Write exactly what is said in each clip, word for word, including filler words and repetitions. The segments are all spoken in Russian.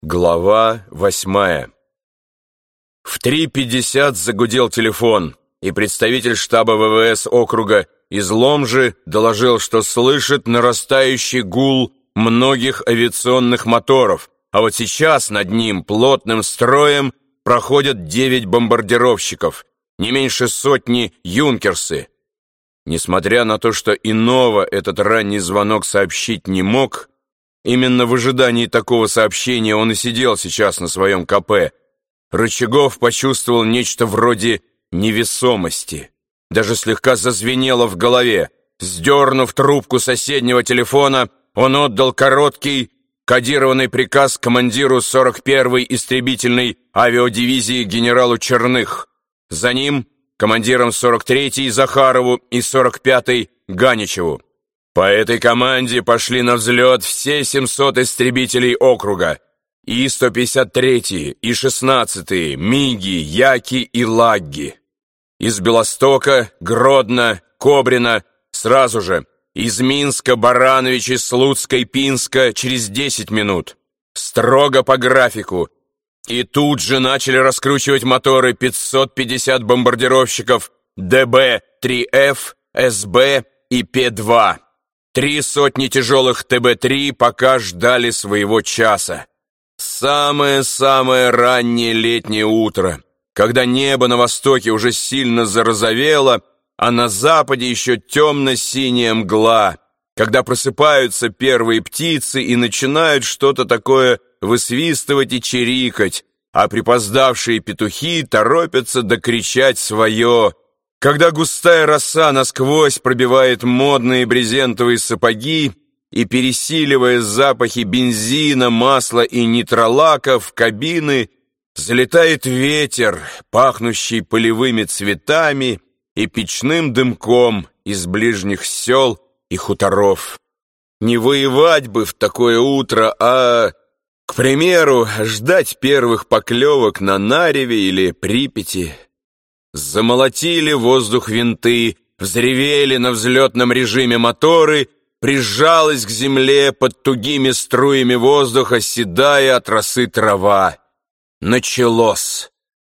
Глава восьмая. В три пятьдесят загудел телефон, и представитель штаба ВВС округа из Ломжи доложил, что слышит нарастающий гул многих авиационных моторов, а вот сейчас над ним плотным строем проходят девять бомбардировщиков, не меньше сотни юнкерсы. Несмотря на то, что иного этот ранний звонок сообщить не мог, именно в ожидании такого сообщения он и сидел сейчас на своем КП. Рычагов почувствовал нечто вроде невесомости. Даже слегка зазвенело в голове. Сдернув трубку соседнего телефона, он отдал короткий, кодированный приказ командиру сорок первой истребительной авиадивизии генералу Черных. За ним командирам сорок третьей Захарову и сорок пятой Ганичеву. По этой команде пошли на взлет все семьсот истребителей округа, И сто пятьдесят третьи, И шестнадцатые, Миги, Яки и Лагги. Из Белостока, Гродно, Кобрина сразу же, из Минска, Барановича, Слуцка и Пинска через десять минут. Строго по графику. И тут же начали раскручивать моторы пятьсот пятьдесят бомбардировщиков Д Б три Ф, С Б и П два. Три сотни тяжелых Т Б три пока ждали своего часа. Самое-самое раннее летнее утро, когда небо на востоке уже сильно зарозовело, а на западе еще темно-синяя мгла, когда просыпаются первые птицы и начинают что-то такое высвистывать и чирикать, а припоздавшие петухи торопятся докричать свое, когда густая роса насквозь пробивает модные брезентовые сапоги и, пересиливая запахи бензина, масла и нитролака в кабины, залетает ветер, пахнущий полевыми цветами и печным дымком из ближних сел и хуторов. Не воевать бы в такое утро, а, к примеру, ждать первых поклевок на Нареве или Припяти. Замолотили воздух винты, взревели на взлетном режиме моторы, прижалась к земле под тугими струями воздуха седая от росы трава. Началось.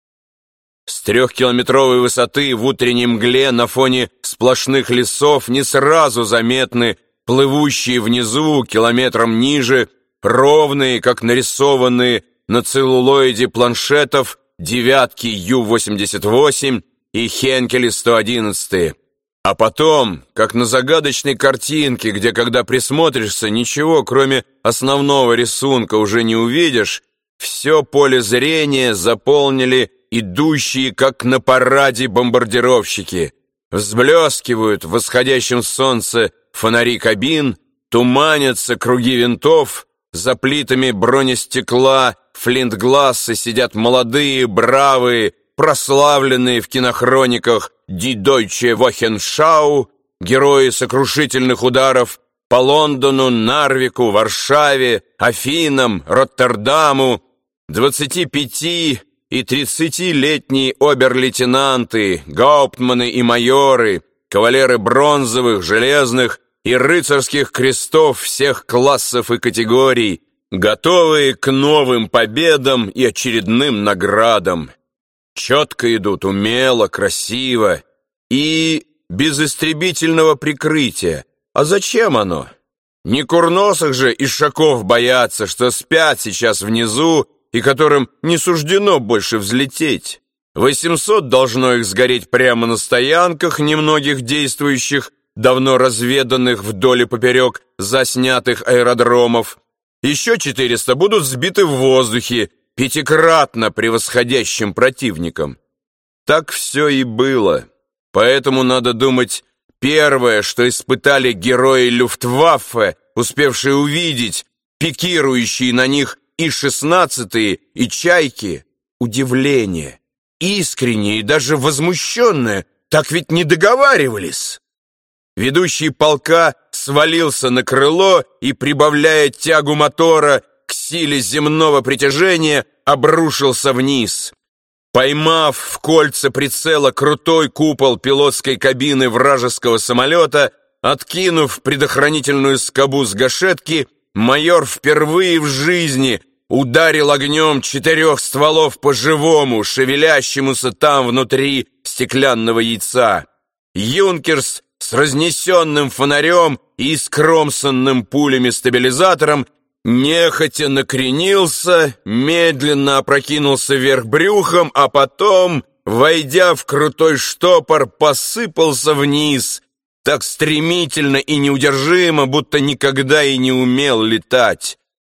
С трехкилометровой высоты в утренней мгле на фоне сплошных лесов не сразу заметны плывущие внизу, километром ниже, ровные, как нарисованные на целлулоиде планшетов, девятки Ю восемьдесят восемь и Хенкели сто одиннадцать. А потом, как на загадочной картинке, где, когда присмотришься, ничего, кроме основного рисунка, уже не увидишь, все поле зрения заполнили идущие, как на параде, бомбардировщики. Взблескивают в восходящем солнце фонари кабин, туманятся круги винтов, за плитами бронестекла флинтглассы сидят молодые, бравые, прославленные в кинохрониках «Die Deutsche Wochenschau», герои сокрушительных ударов по Лондону, Нарвику, Варшаве, Афинам, Роттердаму, двадцати пяти и тридцатилетние обер-лейтенанты, гауптманы и майоры, кавалеры бронзовых, железных и рыцарских крестов всех классов и категорий, готовые к новым победам и очередным наградам. Четко идут, умело, красиво и без истребительного прикрытия. А зачем оно? Не курносых же ишаков боятся, что спят сейчас внизу и которым не суждено больше взлететь. восемьсот должно их сгореть прямо на стоянках немногих действующих, давно разведанных вдоль и поперек заснятых аэродромов. Еще четыреста будут сбиты в воздухе, пятикратно превосходящим противником. Так все и было. Поэтому надо думать, первое, что испытали герои Люфтваффе, успевшие увидеть пикирующие на них И шестнадцатые и Чайки, удивление, искреннее и даже возмущенное. Так ведь не договаривались. Ведущий полка свалился на крыло и, прибавляя тягу мотора к силе земного притяжения, обрушился вниз. Поймав в кольца прицела крутой купол пилотской кабины вражеского самолета, откинув предохранительную скобу с гашетки, майор впервые в жизни ударил огнем четырех стволов по живому, шевелящемуся там внутри стеклянного яйца. Юнкерс с разнесенным фонарем и скромсанным пулями стабилизатором нехотя накренился, медленно опрокинулся вверх брюхом, а потом, войдя в крутой штопор, посыпался вниз, так стремительно и неудержимо, будто никогда и не умел летать.